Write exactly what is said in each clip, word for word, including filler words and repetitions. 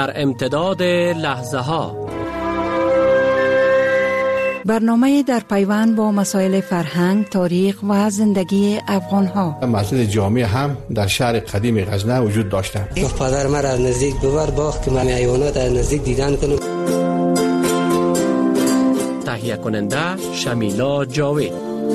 در امتداد لحظه ها. برنامه در پیوند با مسائل فرهنگ، تاریخ و زندگی افغان ها. مسجد جامع هم در شهر قدیم غزنه وجود داشته. پدر مرا از نزدیک ببر باغ که من حیوانات از نزدیک دیدن کنم. تهیه کننده شمیلا جاوید.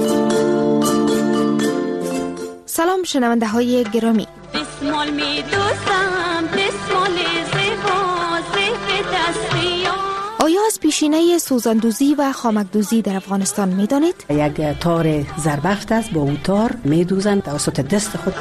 سلام شنونده های گرامی. بسمال می دوستم، بسمال زیبا زیب دستی. آیا از پیشینه سوزندوزی و خامکدوزی در افغانستان می دانید؟ یک تار زربفت است، با او تار می دوزند توسط دست خود.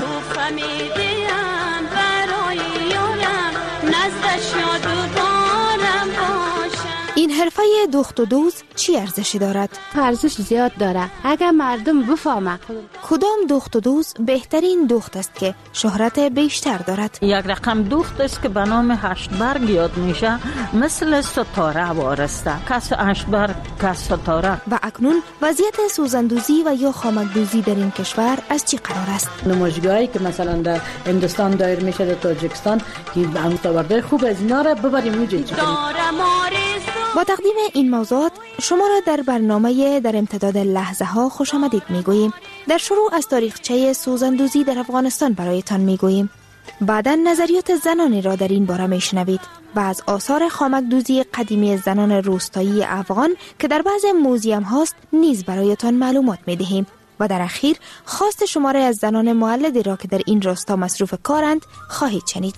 این حرفه دوخت و دوز چی ارزشی دارد؟ ارزش زیاد داره اگر مردم بفهمه. کدام دوخت و دوز بهترین دوخت است که شهرت بیشتر دارد؟ یک رقم دوخت است که به نام هشت برگ یاد میشه، مثل ستاره وارسته، کس هشت برگ کس ستاره. و اکنون وضعیت سوزندوزی و یا خامکدوزی در این کشور از چی قرار است؟ نمایشگاهی که مثلا در هندوستان دایر میشه، در تاجیکستان، که مستورده خوب از اینا را ببریم اونجا. با تقدیم این موضوعات شما را در برنامه در امتداد لحظه ها خوش آمدید میگوییم. در شروع از تاریخچه سوزندوزی در افغانستان برایتان میگوییم. بعداً نظریات زنانی را در این باره میشنوید و از آثار خامکدوزی قدیمی زنان روستایی افغان که در بعض موزیم هاست نیز برایتان معلومات میدهیم. و در اخیر خواست شماره از زنان مولدی را که در این راستا مصروف کارند خواهید شنید.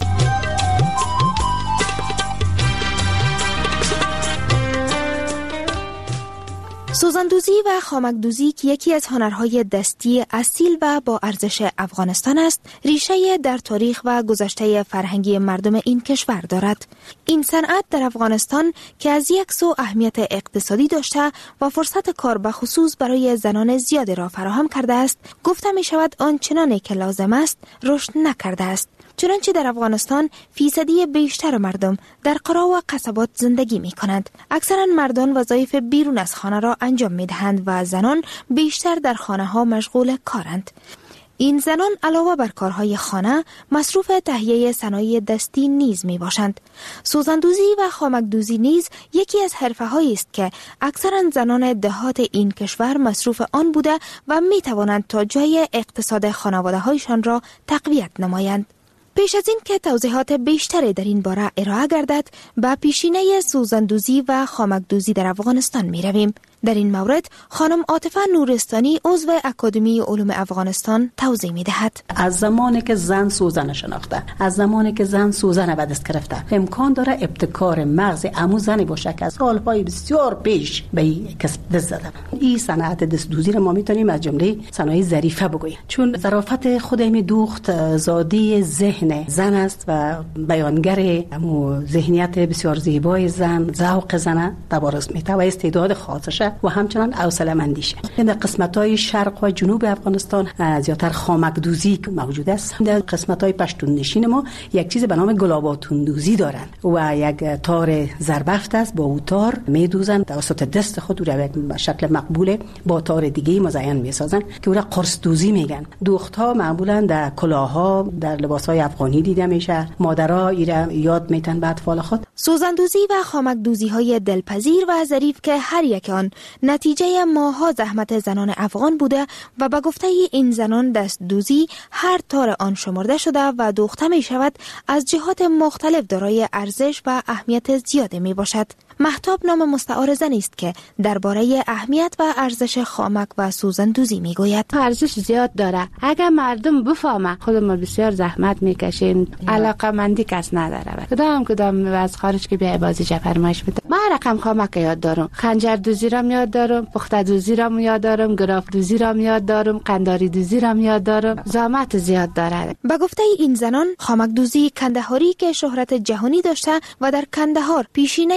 سوزندوزی و خامکدوزی که یکی از هنرهای دستی اصیل و با ارزش افغانستان است، ریشه در تاریخ و گذشته فرهنگی مردم این کشور دارد. این صنعت در افغانستان که از یک سو اهمیت اقتصادی داشته و فرصت کار به خصوص برای زنان زیادی را فراهم کرده است، گفته می شود آنچنانی که لازم است رشد نکرده است. چنانچه در افغانستان فیصدی بیشتر مردم در قرا و قصبات زندگی می کنند. اکثرا مردان وظایف بیرون از خانه را انجام می دهند و زنان بیشتر در خانه ها مشغول کارند. این زنان علاوه بر کارهای خانه مصروف تهیه صنایع دستی نیز می باشند. سوزندوزی و خامکدوزی نیز یکی از حرفه‌هایی است که اکثرا زنان دهات این کشور مصروف آن بوده و می توانند تا جای اقتصاد خانواده هایشان را تقویت نمایند. پیش از این که توضیحات بیشتری در این باره ارائه گردد، به پیشینه سوزندوزی و خامکدوزی در افغانستان می رویم. در این مورد خانم عاطفه نورستانی عضو اکادمی علوم افغانستان توضیح می دهد. از زمانی که زن سوزن شناخته، از زمانی که زن سوزن به دست گرفته، امکان داره ابتکار مغز عمو زنی باشه که از سالهای بسیار پیش به این کسب دست زدن. این صنعت دستدوزی را ما میتونیم از جمله صنایع ظریفه بگوییم، چون ظرافت خود این دوخت زاده ذهن زن است و بیانگر امو ذهنیت بسیار زیبای زن، ذوق زن تبارز میته و استعداد خاصش و همچنان حوصله مندیشه. در قسمت‌های شرق و جنوب افغانستان زیاتر خامکدوزی موجود است. در قسمت‌های پشتون نشین ما یک چیز به نام گلاباتون دوزی دارند و یک تار زربفت است، با او تار میدوزند توسط دست خود را به شکل مقبول با تار دیگه مزین میسازن که او را قرص دوزی میگن. دوخت‌ها معمولاً در کلاه‌ها، در لباس‌های افغانی دیده میشه. مادرها ایرا یاد میتن به اطفال خود. سوزندوزی و خامکدوزی‌های دلپذیر و ظریف که هر یک آن نتیجه ماها زحمت زنان افغان بوده و به گفته این زنان دست دوزی هر تار آن شمرده شده و دوخته می شود از جهات مختلف دارای ارزش و اهمیت زیاده می باشد. مهتاب نام مستعار زنی است که درباره اهمیت و ارزش خامک و سوزندوزی می گوید. ارزش زیاد داره اگر مردم بفهمه. خود ما بسیار زحمت میکشیم، علاقه مندی کس نداره. کدام کدام از خارج که بیا بازی فرمایش بده. ما رقم خامک یاد دارم، خنجر دوزی را یاد دارم، پخته دوزی را یاد دارم، گراف دوزی را یاد دارم، قنداری دوزی را یاد دارم. زحمت زیاد داره. به گفته این زنان خامک دوزی کندهاری که شهرت جهانی داشته و در کندهار پیشینه تاریخ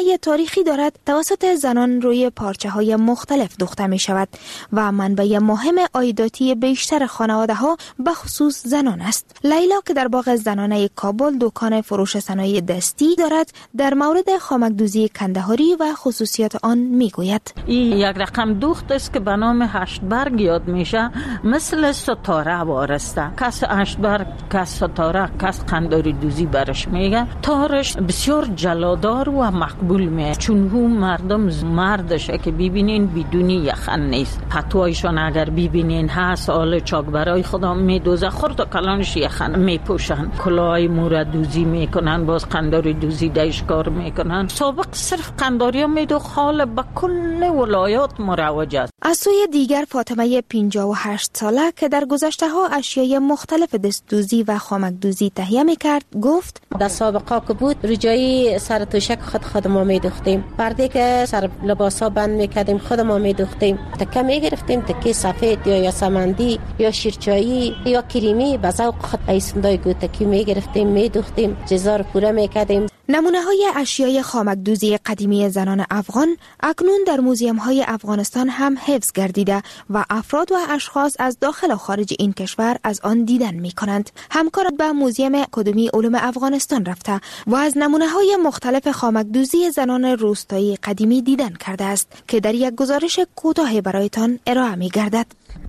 تاریخی دارد توسط زنان روی پارچه های مختلف دوخته می شود و منبع مهم عایداتی بیشتر خانواده ها به خصوص زنان است. لیلا که در باغ زنانه کابل دکان فروش صنایع دستی دارد در مورد خامکدوزی کندهاری و خصوصیات آن می گوید. این یک رقم دوخت است که به نام هشت برگ یاد میشه، مثل ستاره وارسته. کس هشت برگ، کس ستاره، کس قنداری دوزی برش میگه. تارش بسیار جلادار و مقبول میه، چون هم مردم مردشه که ببینین بدونی یخن نیست. پتوایشان اگر ببینین هست، آل چاک برای خدا میدوزه، خورد و کلانش یخن میپوشن، کلاهای مورد دوزی میکنن، باز قنداری دوزی دیش کار میکنن. سابق صرف قنداری ها میدو، حال به کل ولایات مروج است. از سوی دیگر فاطمه پنجاه و هشت ساله که در گذشته ها اشیای مختلف دستدوزی و خامکدوزی تهیه میکرد گفت در سابقا که بود رجایی سر توشک خود خود ما میدوختیم، پرده که سر لباسا بند میکردیم خود ما میدوختیم، تکه میگرفتیم، تکه سفید یا یاسمندی یا شیرچایی یا کریمی به ذوق خود ایسندای گوتکی میگرفتیم میدوختیم، جزا رو پوره میکردیم. نمونه های اشیای خامکدوزی قدیمی زنان افغان اکنون در موزیم های افغانستان هم حفظ گردیده و افراد و اشخاص از داخل و خارج این کشور از آن دیدن می کنند. همکارت به موزیم اکادمی علوم افغانستان رفته و از نمونه های مختلف خامکدوزی زنان روستایی قدیمی دیدن کرده است که در یک گزارش کوتاه برایتان ارائه می گردد.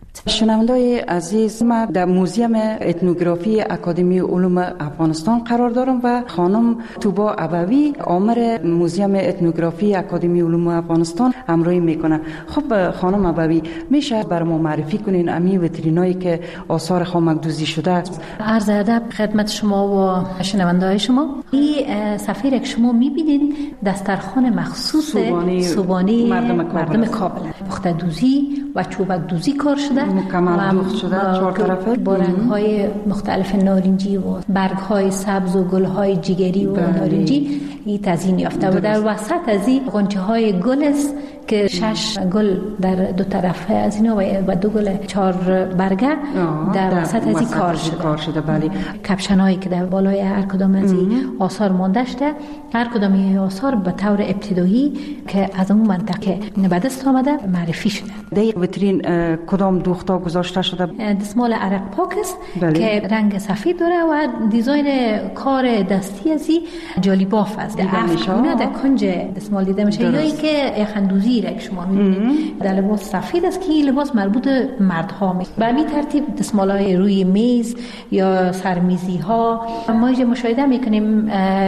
شنوندای عزیز، ما در موزیم اتنوگرافی اکادمی علوم افغانستان قرار دارم و خانم توبا ابوی آمر موزیم اتنوگرافی اکادمی علوم افغانستان همراهی میکنه. خب خانم ابوی، میشه برای ما معرفی کنین امی ویترینایی که آثار خامکدوزی شده است؟ عرض ادب خدمت شما و شنوندای شما. این صفحه که شما میبینید دسترخوان مخصوص صوبانی مردم کابل, مردم کابل. پخته دوزی و چوبک دوزی کار شده، مکمل دوخت شده چهار طرفه با رنگ‌های مختلف نارنجی و برگ‌های سبز و گل‌های جگری و بله. نارنجی این تزیین یافته و در وسط از این غنچه‌های گل است که شش گل در دو طرف از اینا و دو گل چهار برگه در وسط از این کار شده. کار شده بله. کپشن‌هایی که در بالای هر کدام از این آثار مانده شده، هر کدام این آثار به طور ابتدایی که از اون منطقه به دست آمده معرفی شده. در ویترین کدام دوختا گذاشته شده؟ دستمال عرق پاک است بله. که رنگ سفید داره و دیزاین کار دستی از این جالی باف است. نه در کنج دستمال دیده میشه، یا ای که خندوزی را که شما می‌بینید در لباس سفید است که این لباس مربوط مردها میشه. به همین ترتیب دستمال‌های روی میز یا سرمیزی ها ما اینجا مشاهده میکنیم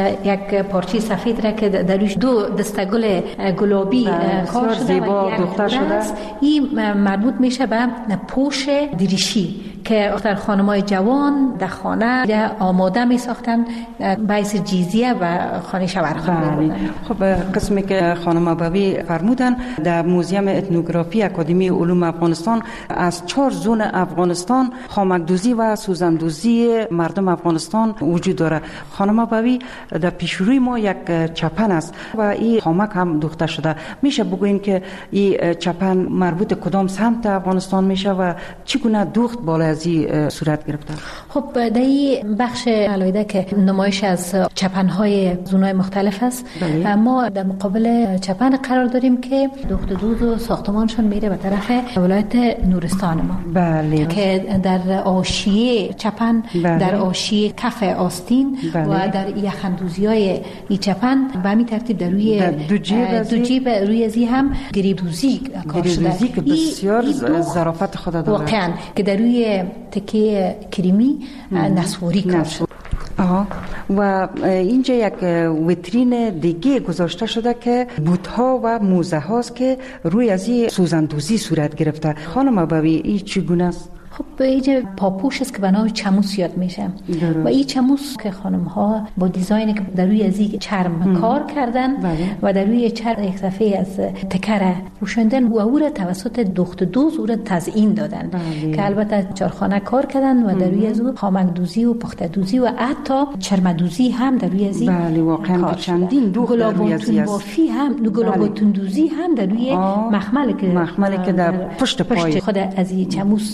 یک پارچه سفید را که در روش دو دستگل گلابی کار شده و یک شده. این مربوط میشه به پوش دریشی که اختر خانمای جوان در خانه آماده می ساختن باعث جیزیه و خانه شوهرخانه بودن. خب قسمی که خانم ابوی فرمودن در موزیم اتنوگرافی اکادمی علوم افغانستان از چهار زون افغانستان خامکدوزی و سوزندوزی مردم افغانستان وجود داره. خانم ابوی در پیشروی ما یک چپن است و این خامک هم دوخته شده. میشه بگوین که این چپن مربوط کدام سمت افغانستان میشه و چگونه دوخت بالا از این صورت گرفته؟ خب در این بخش علایده که نمایش از چپن‌های زونای مختلف است بله. ما در مقابل چپن قرار داریم که دوخت دوز و ساختمانشون میره به طرف ولایت نورستان ما بله. که در آشیه چپن بله. در آشیه کف آستین بله. و در یخندوزی‌های این چپن به همین ترتیب در روی در دو جیب, دو جیب روی ازی هم گریبدوزی کار شده که بسیار ظرافت خود داره واقعا که در روی تکه کریمی نسواری کار شده. آها. و اینجا یک ویترین دیگه گذاشته شده که بوت‌ها و موزه هاست که روی از این سوزندوزی صورت گرفته. خانم ابوی این چگونه است؟ خب اینجا پاپوش است که به نام چموس یاد میشه و این چموس که خانم ها با دیزاینی که در روی از این چرم ام. کار کردن بله. و در روی چرم یک صفحه از تکره پوشوندن و او را توسط دوخت دوز او را تزیین دادن بله. که البته چارخانه کار کردن و در روی از او خامکدوزی و پخته دوزی و حتی چرمدوزی هم در روی از این بله واقعا چندین دوخت در روی از این بافی هم گلابوتون دوزی هم در روی مخمل که مخملی که در پشت پای خود از این چموس قرار داره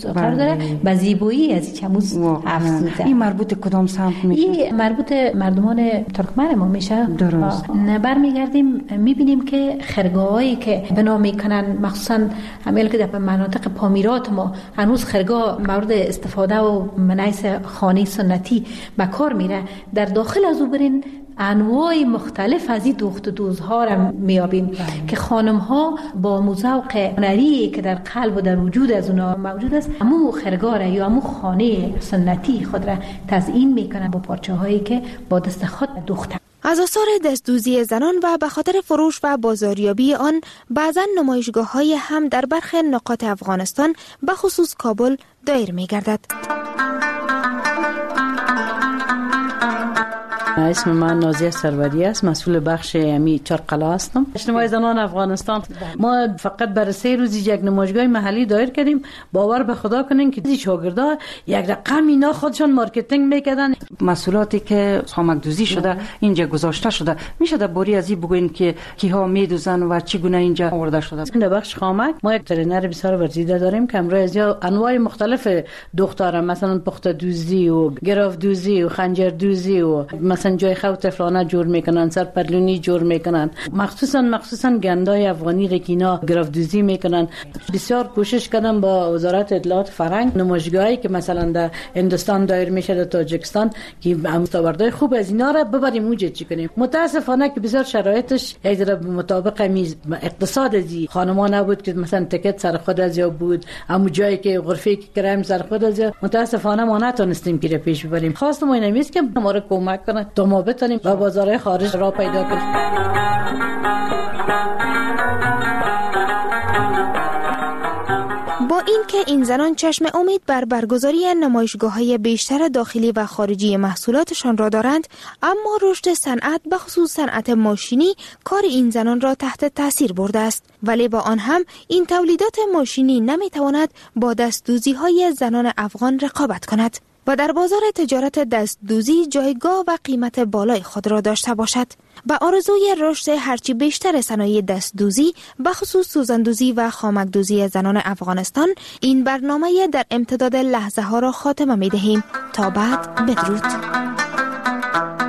داره به زیبایی از چموز افزوده. این مربوط کدام سمت میشه؟ این مربوط مردمان ترکمن ما میشه. درست. برمیگردیم میبینیم که خرگاهایی که بنا میکنن، مخصوصا همیل که در مناطق پامیرات ما هنوز خرگاه مورد استفاده و منعیس خانه سنتی به کار میره. در داخل از او برین انواع مختلف از این دوخت دوزها را میابیم که خانم ها با موزوق هنری که در قلب و در وجود از اونا موجود است، همو خرگاه یا همو خانه سنتی خود را تزیین میکنن با پارچه هایی که با دست خود دوختن. از آثار دستدوزی زنان و به خاطر فروش و بازاریابی آن بعضا نمایشگاه های هم در برخی نقاط افغانستان به خصوص کابل دایر می گردد. اسم من نازیه سروری است، مسئول بخش امی چرقلا هستم. اجتماع زنان افغانستان ما فقط برای سه روز یک نمایشگاه محلی دایر کردیم. باور به خدا کنین که شاگردا یک رقم اینا خودشان مارکتینگ میکردن. مسئولاتی که خامکدوزی شده اینجا گذاشته شده، میشه در باری از این بگوین که کیها میدوزن و چگونه اینجا آورده شده؟ در بخش خامک ما یک ترینر بسیار ورزیده داریم که امروز انواع مختلف دختران، مثلا پخت دوزی و گراف دوزی و خنجر دوزی و مثلا جای خو طفلانه جور میکنن، سر پرلونی جور میکنن، مخصوصا مخصوصا گندای افغانی رکینا گراف دوزی میکنن. بسیار کوشش کردم با وزارت اطلاعات فرهنگ نمایشگاهی که مثلا در هندوستان دایر میشه، در تاجیکستان، که مستوردهای خوب از اینا را ببریم اونجا چی کنیم. متاسفانه که بسیار شرایطش یک ذره مطابق اقتصاد ازی خانما نبود که مثلا تکت سر خود از یا بود، اما جایی که غرفه که کریم سر خود از یا، متاسفانه ما نتونستیم که پیش ببریم. خواستم اینم است که ما رو کمک کنن تا ما بتونیم به بازارهای خارج را پیدا کنیم. با این که این زنان چشم امید بر برگزاری نمایشگاه‌های بیشتر داخلی و خارجی محصولاتشان را دارند، اما رشد صنعت به خصوص صنعت ماشینی کار این زنان را تحت تاثیر برده است. ولی با آن هم این تولیدات ماشینی نمیتواند با دستدوزی‌های زنان افغان رقابت کند و در بازار تجارت دستدوزی جایگاه و قیمت بالای خود را داشته باشد. به آرزوی رشد هرچی بیشتر صنایع دستدوزی به خصوص سوزندوزی و خامکدوزی زنان افغانستان، این برنامه در امتداد لحظه ها را خاتمه می دهیم. تا بعد، بدرود.